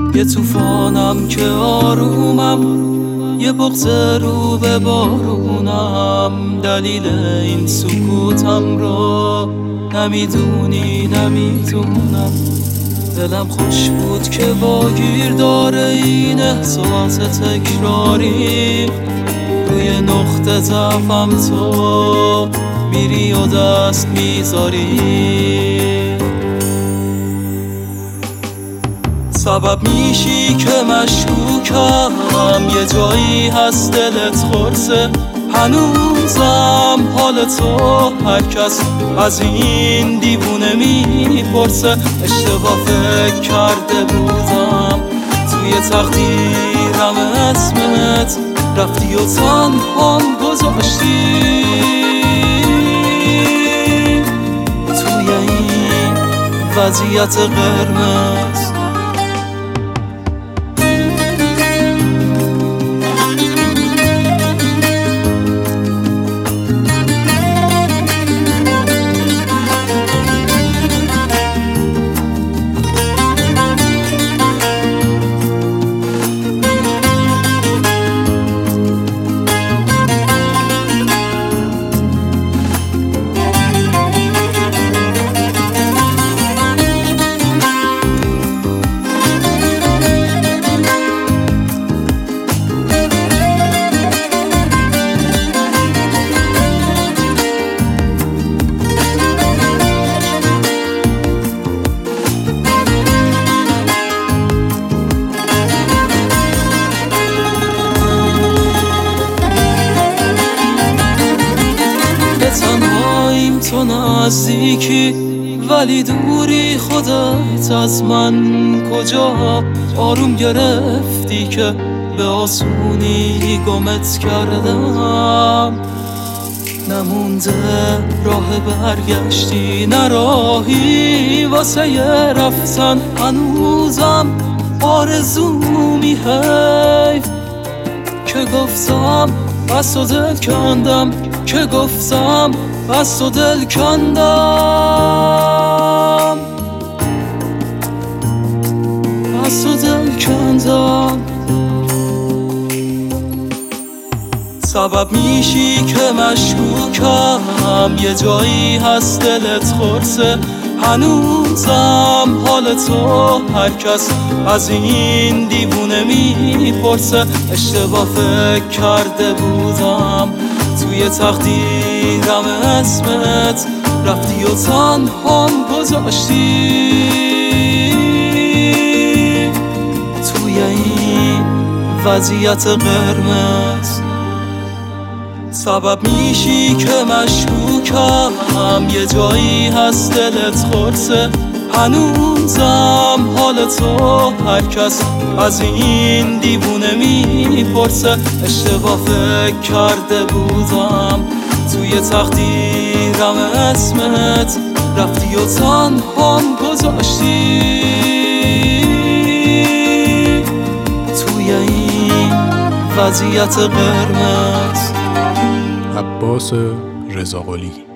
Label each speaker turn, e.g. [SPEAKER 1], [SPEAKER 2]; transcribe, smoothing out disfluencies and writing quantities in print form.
[SPEAKER 1] یه طوفانم که آرومم، یه بغض رو به بارونم. دلیل این سکوتم رو نمیدونی نمیدونم. دلم خوش بود که با گیرداره این احساس تکراری روی نقطه ضعفم تو میری و دست میذاری. سبب میشی که مشکوکم، یه جایی هست دلت خورسه. هنوزم حال تو هر کس از این دیوونه میپرسه. اشتباه فکر کرده بودم توی تقدیرم اسمت، رفتی و تنهام گذاشتی توی این وضعیت قرمز. تنهاییم تو نزدیکی ولی دوری خودت از من. کجا آروم گرفتی که به آسونی گمت کردم؟ نمونده راه برگشتی، نه راهی واسه رفتن. هنوزم آرزومی حیف که گفتم بس و دل کندم، که گفتم بس و دل کندم، بس و دل کندم. سبب میشی که مشکوکم، یه جایی هست دلت خورسه. هنوزم حال تو هر کس از این دیوونه میپرسه. اشتباه فکر کرده بودم توی تقدیرم اسمت، رفتی و تنهام گذاشتی توی این وضعیت قرمز. سبب میشی که مشکوکم، یه جایی هست دلت خورسه. هنوزم حال تو هر کس از این دیوونه میپرسه. اشتباه فکر کرده بودم توی تقدیرم اسمت، رفتی و تنهام گذاشتی توی این وضعیت قرمز.
[SPEAKER 2] عباس رضاقلی.